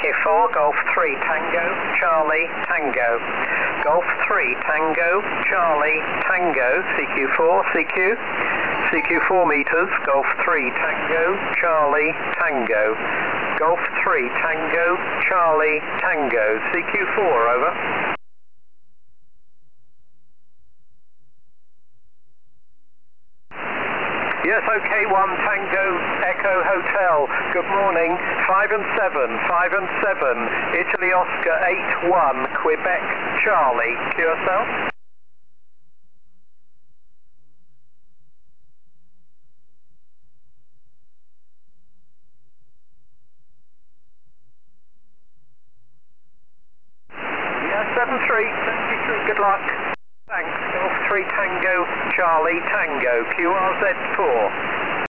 CQ4, Golf 3 Tango, Charlie, Tango. Golf 3 Tango, Charlie, Tango, CQ4, CQ. CQ 4 meters, Golf 3 Tango, Charlie, Tango. Golf 3 Tango, Charlie, Tango, CQ4, over. Yes, OK, 1 Tango Echo Hotel. Good morning. 5 and 7, 5 and 7. Italy Oscar 8-1, Quebec Charlie. QSL. Yeah, 73. Good luck. Thanks. Golf 3 Tango Charlie Tango. QRZ4.